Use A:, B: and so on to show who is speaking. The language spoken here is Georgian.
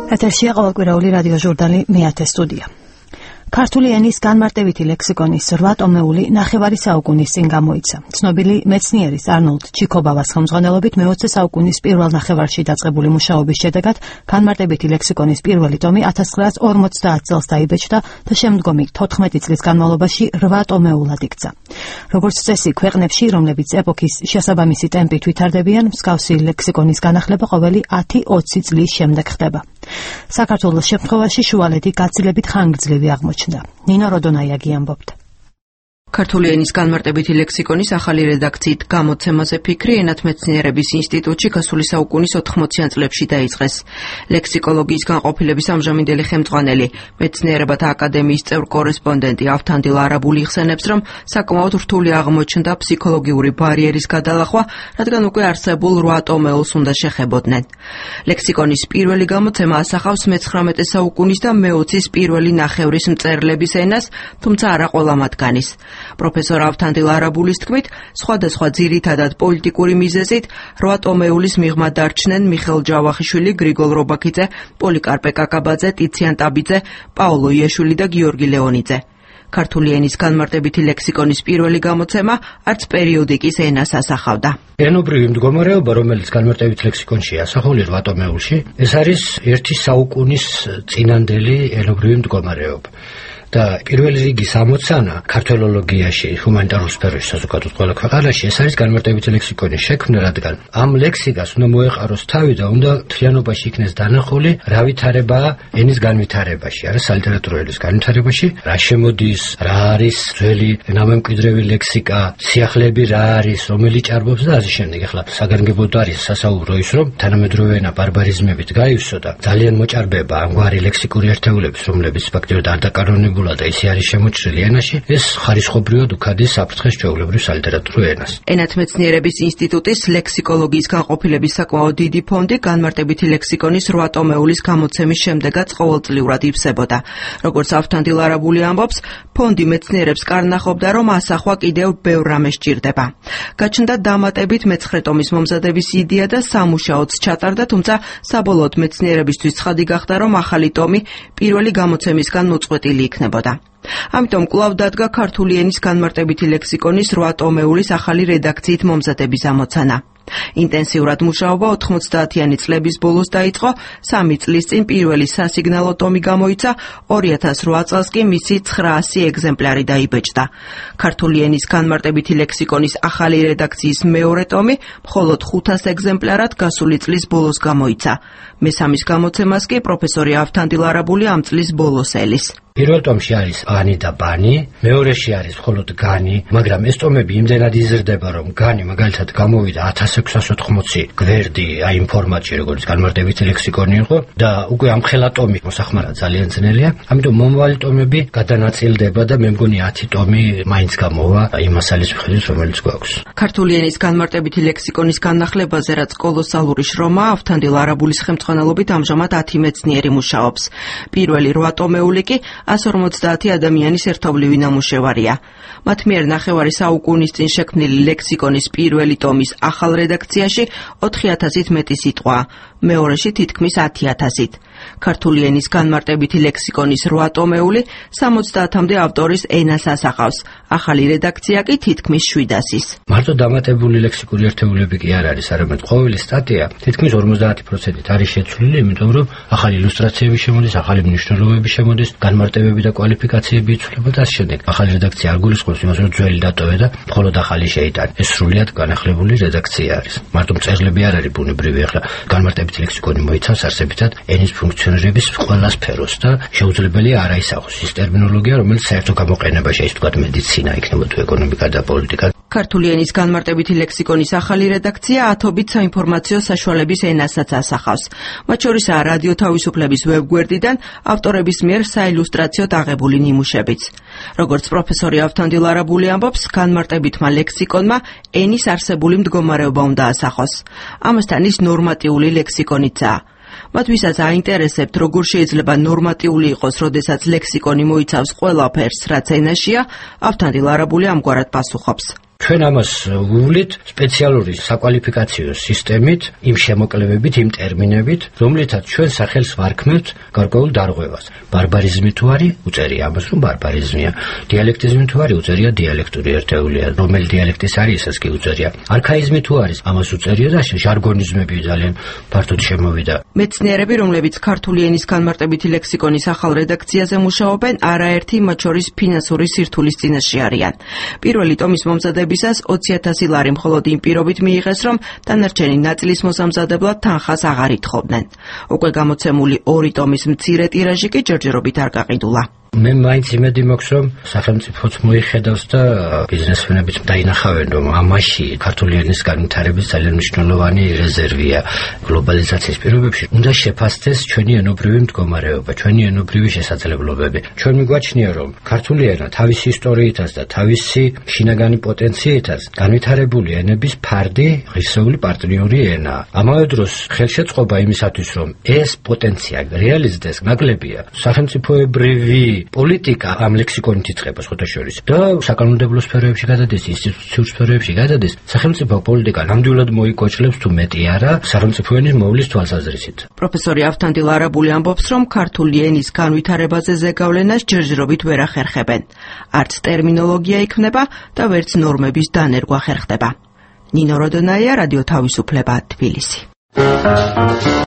A: ეთერშია ყოველკვირეული რადიო ჟურნალი მეათე სტუდია. ქართული ენის განმარტებითი ლექსიკონის 8 ტომეული ნახევარი საუკუნის წინ გამოიცა. ცნობილი მეცნიერის არნოლდ ჩიქობავას ხელმძღვანელობით მე-20 საუკუნის პირველ ნახევარში დაწყებული მუშაობის შედეგად განმარტებითი ლექსიკონის პირველი ტომი 1950 წელს დაიბეჭდა და შემდგომი 14 წლის განმავლობაში 8 ტომეულად იქცა. როგორც წესი, ქვეყნებში, რომლებიც ეპოქის შესაბამისი ტემპით ვითარდებიან, მსგავსი ლექსიკონის განახლება ყოველი 10-20 წლის შემდეგ ხდება. საქართველოს შემთხვევაში შუალედი გაცილებით ხანგრძლივი აღმოჩნდა. ნინო როდონაიაგი ამბობდა.
B: ქართული ენის განმარტებითი ლექსიკონის ახალი რედაქციით გამოცემაზე ფიქრი ენათმეცნიერების ინსტიტუტში გასული საუკუნის 80-იან წლებში დაიწყეს. ლექსიკოლოგიის განყოფილების ამჟამინდელი ხელმძღვანელი, მეცნიერებათა აკადემიის წევრ კორესპონდენტი ავთანდილ არაბული იხსენებს, რომ საკმაოდ რთული აღმოჩნდა ფსიქოლოგიური ბარიერის გადალახვა, რადგან უკვე არსებულ 8 ტომეულს უნდა შეხებოდნენ. ლექსიკონის პირველი გამოცემა ასახავს მე-19 საუკუნის და მე-20-ის პირველი ნახევრის მწერლების ენას, თუმცა არა ყველა მათგანის. პროფესორ ავთანდილ არაბულის თქმით, სხვადასხვა ძირითადად პოლიტიკური მიზეზით 8 ტომეულის მიღმა დარჩნენ მიხეილ ჯავახიშვილი, გრიგოლ რობაქიძე, პოლიკარპე კაკაბაძე, ტიციან ტაბიძე, პაოლო იეშვილი და გიორგი ლეონიძე. ქართული ენის განმარტებითი ლექსიკონის პირველი გამოცემა არც პერიოდიკის ენას ასახავდა.
C: ენობრივი მდგომარეობა, რომელიც განმარტებითი ლექსიკონში ასახული 8 ტომეულში, ეს არის ერთი საუკუნის წინანდელი ენობრივი მდგომარეობა. და პირველი რიგის ამოცანა ქართველოლოგიაში, ჰუმანიტარულ სფეროში, საზოგადოებრივ ყველა ქვეყანაში ეს არის განმარტებითი ლექსიკონის შექმნა, რადგან ამ ლექსიკას უნდა მოეყაროს თავი და უნდა მთლიანობაში იქნეს დანახული რა ვითარებაა ენის განვითარებაში, არა სალიტერატურო ენის განვითარებაში, რა შემოდის, რა არის ძველი ნამემკვიდრევი ლექსიკა, სიახლეები რა არის, რომელი ჭარბობს და ასე შემდეგ. ახლა საგანგებოდ არის სასაუბრო ის, რომ თანამედროვე ენა ბარბარიზმებით გაივსო და ძალიან მოჭარბება ამგვარი ლექსიკური ერთეულების, რომლებიც ფაქტობრივად არ დაკანონებულა და ისე არის შემოჭრილი ენაში, ეს ხარისხობრივად უქადის საფრთხეს ჩვეულებრივ სალიტერატურო ენას.
B: ენათმეცნიერების ინსტიტუტის ლექსიკოლოგიის განყოფილების საკმაოდ დიდი ფონდი განმარტებითი ლექსიკონის 8 ტომეულის გამოცემის შემდეგაც ყოველწლიურად ივსებოდა. როგორც ავთანდილ არაბული ამბობს, ფონდი მეცნიერებს კარნახობდა, რომ ასახვა კიდევ ბევრ რამეს სჭირდება. გაჩნდა დამატებით მე-9 ტომის მომზადების იდეა და სამუშაოც ჩატარდა, თუმცა საბოლოოდ მეცნიერებისთვის ცხადი გახდა, რომ ახალი ტომი პირველი გამოცემისგან მოწყვეტილი იქნება. ამიტომ კვლავ დადგა ქართული ენის განმარტებითი ლექსიკონის 8 ტომეულის ახალი რედაქციით მომზადების ამოცანა. ინტენსიურად მუშაობა 90-იანი წლების ბოლოს დაიწყო, 3 წლის წინ პირველი სასიგნალო ტომი გამოიცა, 2008 წელს კი მისი 900 ეგზემპლარი დაიბეჭდა. ქართული ენის განმარტებითი ლექსიკონის ახალი რედაქციის მეორე ტომი მხოლოდ 500 ეგზემპლარად გასული წლის ბოლოს გამოიცა. მესამის გამოცემას კი პროფესორი ავთანდილ არაბული ამ წლის ბოლოს ელის.
C: პირველ ტომში არის ანი და ბანი, მეორეში არის მხოლოდ განი, მაგრამ ეს ტომები იმდენად იზრდება, რომ განი მაგალითად გამოვიდა 1680 გვერდი აი იმ ფორმატში, როგორც განმარტებითი ლექსიკონი იყო და უკვე ამ ხელა ტომი მოსახმარა ძალიან ძნელია. ამიტომ მომავალი ტომები გადანაწილდება და მე მგონი 10 ტომი მაინც გამოვა იმ მასალის მიხედვით, რომელიც გვაქვს.
B: ქართული ენის განმარტებითი ლექსიკონის განახლებაზე, რაც კოლოსალური შრომა, ავთანდილ არაბულის ხელმძღვანელობით ამჟამად 10 მეცნიერი მუშაობს. პირველი 8 ტომეული კი 150 ადამიანის ერთობლივი ნამუშევარია. მათ მიერ ნახევარი საუკუნის წინ შექმნილი ლექსიკონის პირველი ტომის ახალ რედაქციაში 4000-ით მეტი სიტყვაა, მეორეში თითქმის 10000-ით. ქართული ენის განმარტებითი ლექსიკონის 8 ტომეული 70-მდე ავტორის ენას ასახავს, ახალი რედაქცია კი თითქმის 700-ის.
C: მარტო დამატებული ლექსიკური ერთეულები კი არ არის, არამედ ყოველი სტატია თითქმის 50%-ით არის შეცვლილი, იმიტომ რომ ახალი ილუსტრაციები შემოდის, ახალი მნიშვნელობები შემოდის, განმარტებები და კვალიფიკაციები იცვლება და ასე შემდეგ. ახალი რედაქცია არ გულისხმობს იმას, რომ ძველი დატოვე და მხოლოდ ახალი შეიტანე. ეს სრულიად განახლებული რედაქცია არის. მარტო მწერლები არ არის ბუნებრივი, ახლა განმარტებითი ლექსიკონი მოიცავს არსებითად ენის ფუნქციონირების ყველა სფეროს და შეუძლებელია არ აისახოს ის ტერმინოლოგია, რომელიც საერთო გამოყენებაში ის თქვა მედიცინა, იქნება თუ ეკონომიკა და პოლიტიკა.
B: ქართული ენის განმარტებითი ლექსიკონის ახალი რედაქცია 10-ობით საინფორმაციო საშუალების ენასაც ასახავს. მათ შორისაა რადიო თავისუფლების ვებგვერდიდან ავტორების მიერ საილუსტრაციოდ აღებული ნიმუშებიც. როგორც პროფესორი ავთანდილ არაბული ამბობს, განმარტებითმა ლექსიკონმა ენის არსებული მდგომარეობა უნდა ასახოს. ამასთან ის ნორმატიული ლექსიკონიცაა. მათ ვისაც აინტერესებთ, როგორ შეიძლება ნორმატიული იყოს, როდესაც ლექსიკონი მოიცავს ყველაფერს, რაც ენაშია, ავთანდილ არაბული ამგვარად პასუხობს.
C: ჩვენ ამას ვუვლით სპეციალური საკვალიფიკაციო სისტემით, იმ შემოკლევებით, იმ ტერმინებით, რომლითაც ჩვენ სახელს ვარქმევთ გარკვეულ დარღვევას. ბარბარიზმი თუ არის, უწერია ამას, რომ ბარბარიზმია. დიალექტიზმი თუ არის, უწერია დიალექტური ერთეულია. რომელი დიალექტის არის, ესაც კი უწერია. არქაიზმი თუ არის, ამას უწერია და ჟარგონიზმები ძალიან ფართოდ შემოვიდა.
B: მეცნიერები, რომლებიც ქართული ენის განმარტებითი ლექსიკონის ახალ რედაქციაზე მუშაობენ, არაერთი მათ შორის ფინანსური სირთულის წინაშე არიან. პირველი ტომის მომზადებისას 20,000 ლარი მხოლოდ იმ პირობით მიიღეს, რომ დანარჩენი ნაწილის მოსამზადებლად თანხას აღარ ითხოვდნენ. უკვე გამოცემული 2 ტომის მცირე ტირაჟი კი ჯერჯერობით არ გაყიდულა.
C: მე მაინც იმედი მაქვს, რომ სახელმწიფოც მოიხედავს და ბიზნესმენებიც დაინახავენ, რომ ამაში ქართული ენის განვითარების ძალიან მნიშვნელოვანი რეზერვია. გლობალიზაციის პირობებში უნდა შეფასდეს ჩვენი ენობრივი მდგომარეობა, ჩვენი ენობრივი შესაძლებლობები. ჩვენ მიგვაჩნია, რომ ქართული ენა თავისი ისტორიითაც და თავისი შინაგანი პოტენციითაც განვითარებული ენების ფარდი, ღირსეული პარტნიორი ენაა. ამავე დროს ხელშეწყობა იმისათვის, რომ ეს პოტენცია რეალიზდეს, ნაკლებია. სახელმწიფოებრივი პოლიტიკა ამ ლექსიკონით იწყება სხვადასხვა და საკანონმდებლო სფეროებში გადადის, ინსტიტუციურ სფეროებში გადადის. სახელმწიფო პოლიტიკა ნამდვილად მოიკოჭლებს თუ მეტი არა სახელმწიფო ენის მოვლის თვალსაზრისით.
B: პროფესორი ავთანდილ არაბული ამბობს, რომ ქართული ენის განვითარებაზე ზეგავლენას ჯერჯერობით ვერ ახერხებენ. არც ტერმინოლოგია იქმნება და ვერც ნორმების დანერგვა ხერხდება. ნინო როდონაია, რადიო თავისუფლება, თბილისი.